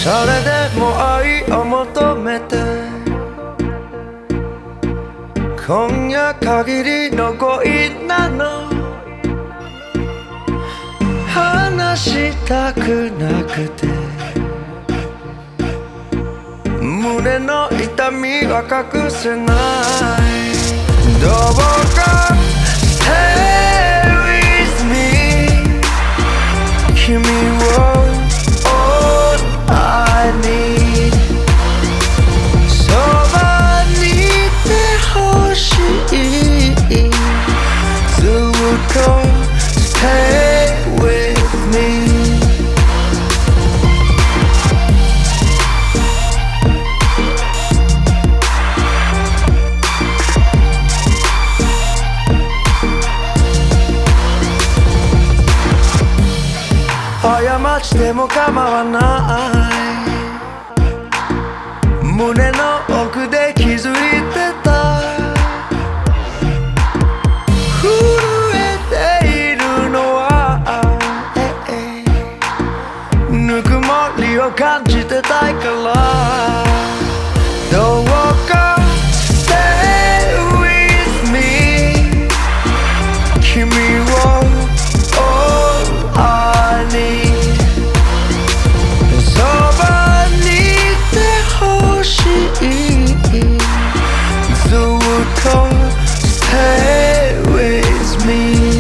それでも愛を求めて今夜限りの恋なの話したくなくて胸の痛みは隠せないどうか Stay with me 君を All I need そばにいてほしいずっと Stay with me過ちでも構わない胸の奥で気づいてた震えているのはぬくもりを感じてたいからどうか Stay with me 君を All I needずっと Stay with me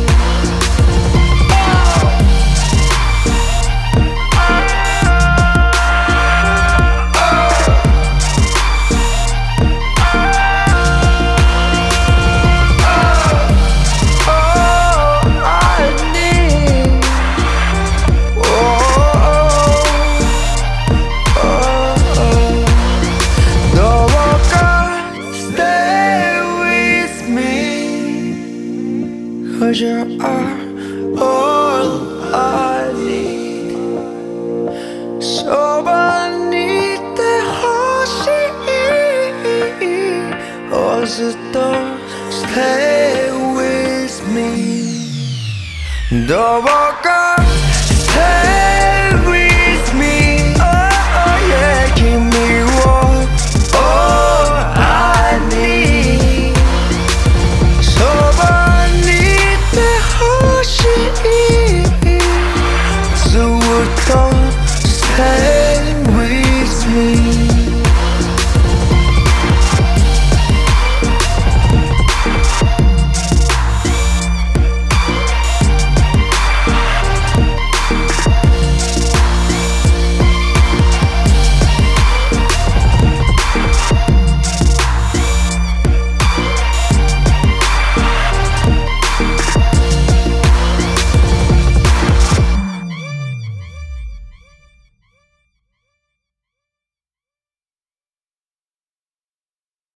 Cause you are all I need そばにいてほしい Oh ずっと Stay with me どうか